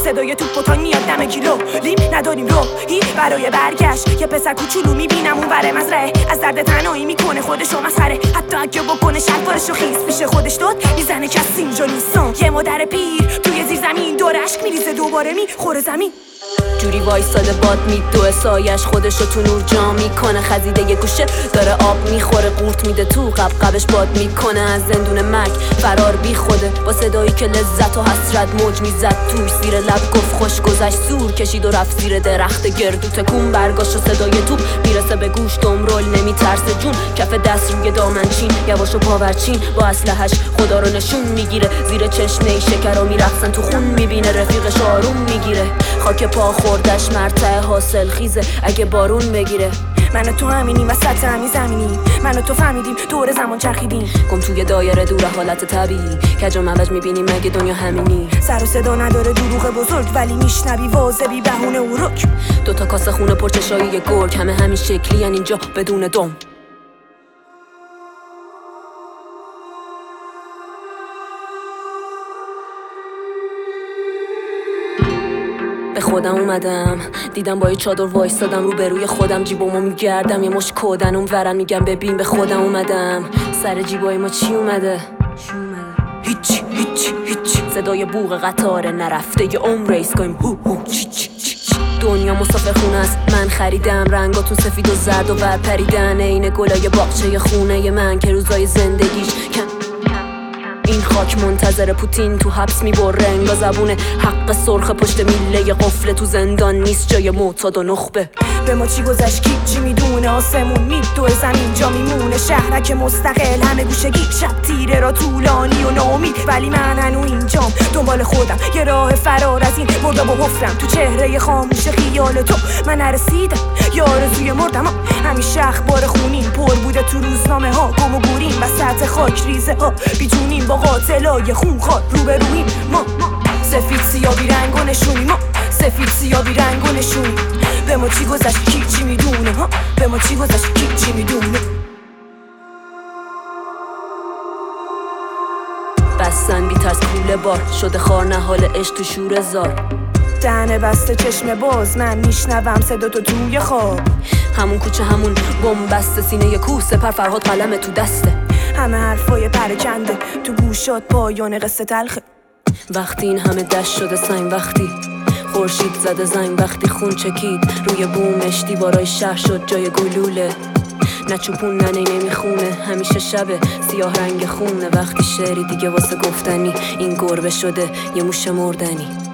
صدای توپ و تانگ میاد دم کیلو لیم نداریم روحی برای برگشت. یه پسر کوچولو میبینم اون ور مزرعه، از درد تنهایی میکنه خودشو مسخره. حتی اگه بکنه شلوارشو خیس میشه خودش داد میزنه کسی اینجا نیستم. یه مادر پیر توی زیر زمین دور اشک میریزه دوباره میخوره زمین. جوری وایستاده باد میدوه سایش خودشو تو نور جا میکنه. خزیده یه گوشه داره آب میخوره، قورت میده تو قبقبش باد میکنه. از زندون مرگ فرار بی خوده، با صدایی که لذت و حسرت موج میزد توش. زیر لب گفت خوش گذشت، سور کشید و رفت زیر درخت گردو. تکون برگاش و صدای توپ میرسه به گوش. دمرول نمیترسه جون، کف دست روی دامنچین. یواش و پاورچین با اسلحه‌اش خدا رو نشون میگیره. زیر چشمه شکرا میرقصن تو خون، میبینه رفیقش آروم میگیره. خاک پا خوردش مرتع حاصل خیزه اگه بارون بگیره. من و تو همینیم وسط همین زمینی، من و تو فهمیدیم دور زمان چرخیدیم. گم توی دایره دور حالت طبیعی، کج و مبج میبینیم مگه دنیا همینی. سر و صدا نداره دروغ بزرگ، ولی میشنوی واضح بی بهونه و رک. دوتا کاسه خونه پرچشایی گرگ، همه همین شکلی ان اینجا بدون دم. به خودم اومدم، دیدم با یه چادر وایستادم رو به روی خودم. جیبامو میگردم یه مش کودن اون ورن، میگم ببین به خودم اومدم. سر جیبای ما چی اومده؟ هیچ صدای بوق قطار نرفته یه عمر ایستگاهیم. هو چی دنیا مسافر خونه است، من خریدم. رنگاتون سفید و زرد و برپریدن عین گلای باغچه خونه من که روزای زندگیش این خاک منتظر پوتین تو حبس میبره. انگا زبون حق سرخ پشت میله قفل تو زندان نیست جای معتاد و نخبه. به ما چی گذشت کی چی میدونه؟ آسمون میدوه زمین جا میمونه. شهرک مستقل همه گوشگی، شب تیره را طولانی و ناامید. ولی من هنو اینجام دنبال خودم، یه راه فرار از این مرداب و حفرم. تو چهره خاموش خیال تو من نرسیدم، یه آرزوی مردم. همیشه اخبار خونین پر بوده تو روزنامه ها. گم و گوریم وسط خاک ریزه ها، بیجونیم با قاتلای خونخوار روبرویم. ما سفید سیابی رنگ و نشونی، ما سفید سیابی رنگ و نشونی. به ما چی گذشت کی چی میدونه؟ ها به ما چی گذشت کی چی میدونه؟ بستن بی ترس کوله بار شده خار نهال عشق تو شور زار. دهنه بسته چشم باز من میشنوم صدا تو توی خواب. همون کوچه همون بن‌بسته سینه ی کوه، سپر فرهاد قلم تو دسته. همه حرفای پرکنده تو گوشات پایان قصه تلخه. وقتی این همه دشت شده سنگ، وقتی خورشید زده زنگ، وقتی خون چکید روی بومش دیوارای شهر شد جای گلوله. نه چوپون نه نمیخونه، همیشه شبه سیاه رنگ خونه. وقتی شعری دیگه واسه گفتنی این گربه شده یه موش مردنی.